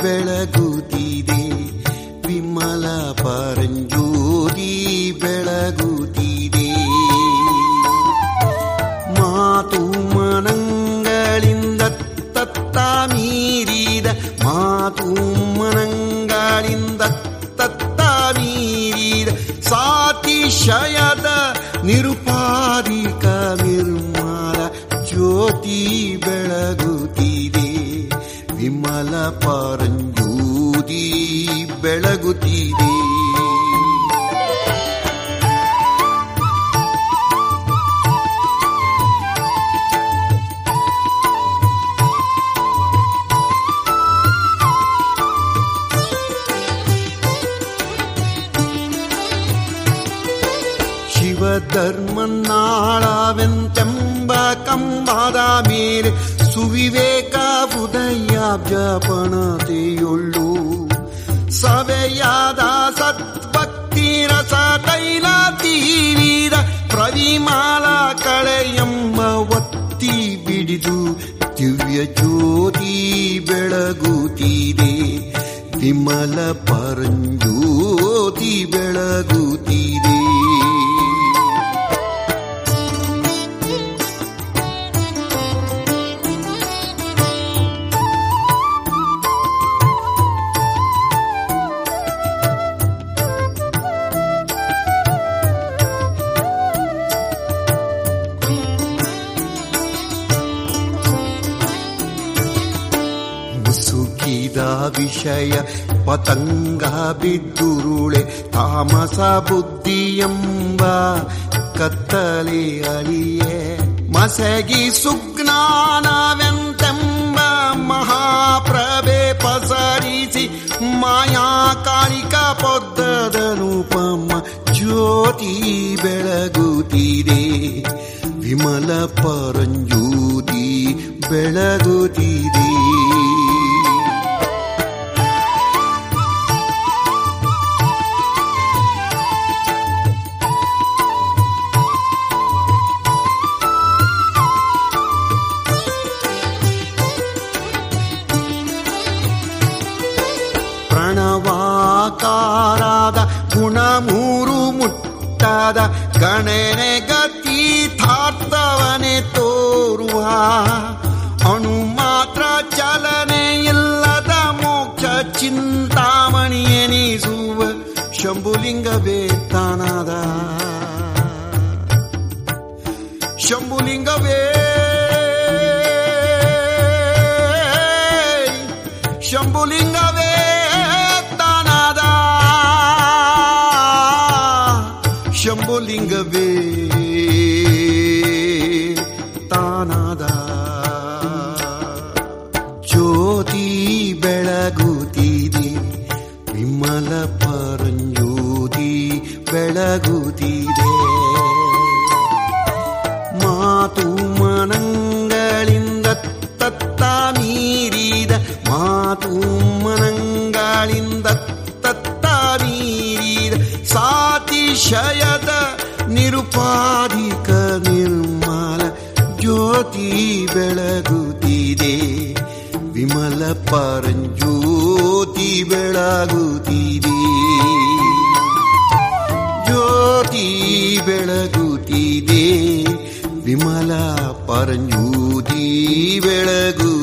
ಬೆಳಗುತ್ತಿದೆ, ವಿಮಲ ಪರಂಜ್ಯೋತಿ ಬೆಳಗುತ್ತಿದೆ. ಮಾತು ಮನಗಳಿಂದ ತತ್ತ ಮೀರಿದ, ಮಾತು ಮನಗಳಿಂದ ತತ್ತ ಮೀರಿದ ಸಾತಿಶಯದ ನಿರುಪಾಧಿಕ ನಿರ್ಮಲ ಜ್ಯೋತಿ ಬೆಳಗುತ್ತಿದೆ, ವಿಮಲ ಪರಂಜ್ಯೋತಿ ಬೆಳಗುತ್ತಿದೆ. ಶಿವಧರ್ಮನಾಳವೆಂತೆಂಬ ಕಂಬದ ಮೇಲೆ ಸುವಿವೇಕ ಉದಯಾಬ್ಜಪಣತೆಯೊಳ್ಳು ಸವೆಯಾದ ಸತ್ಭಕ್ತಿ ರಸ ತೈಲ ತೀರಿದ ಪ್ರವಿಮಾಲ ಕಳೆಯೆಂಬ ಒತ್ತಿ ಬಿಡಿದು ದಿವ್ಯ ಜ್ಯೋತಿ ಬೆಳಗುತ್ತಿದೆ, ವಿಮಲ ಪರಂಜ್ಯೋತಿ ಬೆಳಗುತ್ತಿದೆ. ವಿಷಯ ಪತಂಗ ಬಿದ್ದುರುಳೆ ತಾಮಸ ಬುದ್ಧಿಯೆಂಬ ಕತ್ತಲೆ ಅಳಿಯೇ ಮಸಗಿ ಸುಜ್ಞಾನವೆಂತೆಂಬ ಮಹಾಪ್ರಭೆ ಪಸರಿಸಿ ಮಾಯಾಕಾರಿಕ ಪೊದ್ದದನುಪಮ ಜ್ಯೋತಿ ಬೆಳಗುತ್ತಿದೆ, ವಿಮಲ ಪರಂಜ್ಯೋತಿ ಬೆಳಗುತ್ತಿದೆ. ಪ್ರಣವಾಕಾರದ ಗುಣ ಮೂರು ಮುಟ್ಟದ ಗಣನೆ ಗತೀರ್ಥಾರ್ಥವನೆ ತೋರುವ ಅಣು ಮಾತ್ರ ಚಲನೆ ಇಲ್ಲದ ಮೋಕ್ಷ ಚಿಂತಾಮಣಿಯೆನಿಸುವ ಶಂಭುಲಿಂಗವೇ ತಾನಾದ, ಶಂಭುಲಿಂಗವೇ ಶಂಭುಲಿಂಗವೇ ತಾನಾದ, ಶಂಭುಲಿಂಗವೇ ತಾನಾದ. ಜ್ಯೋತಿ ಬೆಳಗುತ್ತಿದೆ, ವಿಮಲ ಪರಂಜ್ಯೋತಿ ಬೆಳಗುತ್ತಿದೆ. ಮಾತು ಮನಗಳಿಂದ ತತ್ತ ಮೀರಿದ, ಮಾತು ಮನಗಳಿಂದ ತತ್ತ ಮೀರಿದ ಸಾತಿಶಯದ ನಿರುಪಾಧಿಕ ನಿರ್ಮಲ ಜ್ಯೋತಿ ಬೆಳಗುತ್ತಿದೆ, ವಿಮಲ ಪರಂಜ್ಯೋತಿ ಬೆಳಗುತ್ತಿದೆ. ಜ್ಯೋತಿ ಬೆಳಗುತ್ತಿದೆ, ವಿಮಲ ಪರಂಜ್ಯೋತಿ ಬೆಳಗು